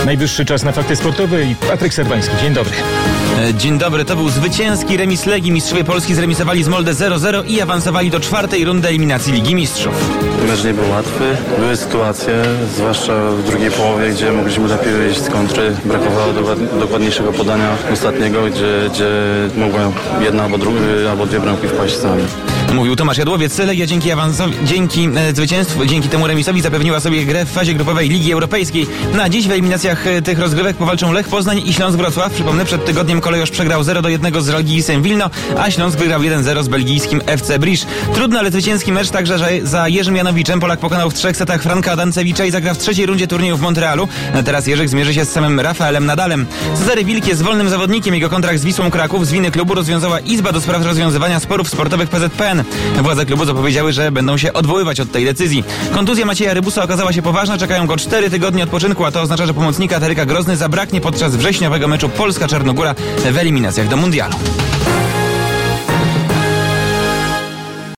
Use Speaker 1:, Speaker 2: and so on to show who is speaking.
Speaker 1: Najwyższy czas na fakty sportowe i Patryk Serwański. Dzień dobry.
Speaker 2: Dzień dobry, to był zwycięski remis Legii. Mistrzowie Polski zremisowali z Molde 0-0 i awansowali do czwartej rundy eliminacji Ligi Mistrzów.
Speaker 3: Mecz nie był łatwy. Były sytuacje, zwłaszcza w drugiej połowie, gdzie mogliśmy lepiej wyjść z kontry. Brakowało dokładniejszego podania ostatniego, gdzie mogła jedna albo dwie bramki wpaść sami.
Speaker 2: Mówił Tomasz Jadłowiec. Legia dzięki zwycięstwu, dzięki temu remisowi zapewniła sobie grę w fazie grupowej Ligi Europejskiej. Na dziś w eliminacjach tych rozgrywek powalczą Lech Poznań i Śląsk Wrocław. Przypomnę, przed tygodniem Kolejorz przegrał 0-1 z Żalgirisem Wilno, a Śląsk wygrał 1-0 z belgijskim FC Brisz. Trudny, ale zwycięski mecz także za Jerzym Janowiczem. Polak pokonał w 3 setach Franka Adancewicza i zagra w trzeciej rundzie turnieju w Montrealu. Teraz Jerzyk zmierzy się z samym Rafaelem Nadalem. Cezary Wilk jest wolnym zawodnikiem. Jego kontrakt z Wisłą Kraków z winy klubu rozwiązała Izba do spraw rozwiązywania sporów sportowych PZPN. Władze klubu zapowiedziały, że będą się odwoływać od tej decyzji. Kontuzja Macieja Rybusa okazała się poważna. Czekają go 4 tygodnie odpoczynku, a to oznacza, że pomocnika Taryka Grozny zabraknie podczas wrześniowego meczu Polska-Czarnogóra w eliminacjach do Mundialu.